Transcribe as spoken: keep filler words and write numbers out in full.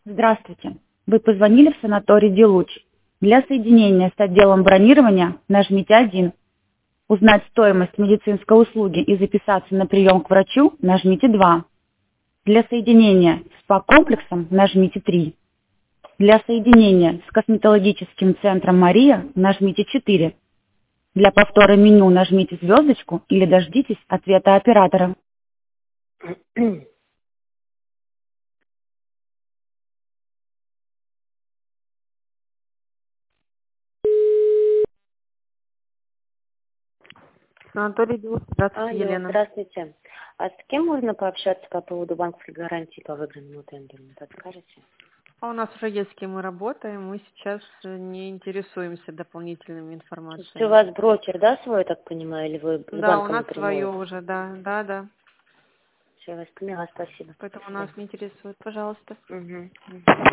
Здравствуйте. Вы позвонили в санаторий «Делуч». Для соединения с отделом бронирования нажмите один. Узнать стоимость медицинской услуги и записаться на прием к врачу нажмите два. Для соединения с спа-комплексом нажмите три. Для соединения с косметологическим центром «Мария» нажмите четыре. Для повтора меню нажмите звездочку или дождитесь ответа оператора. Анатолий Белов. Здравствуйте, Алло, Елена. здравствуйте. А с кем можно пообщаться по поводу банковской гарантии по выигранному тендеру? Не подскажете? А у нас уже есть с кем мы работаем. Мы сейчас не интересуемся дополнительными То информацией. есть у вас брокер, да, свой, так понимаю, или вы с Да, у банком нас свое напрямую? уже, да, да, да. Все, я вас поняла, спасибо. Поэтому нас не интересует, пожалуйста. Угу.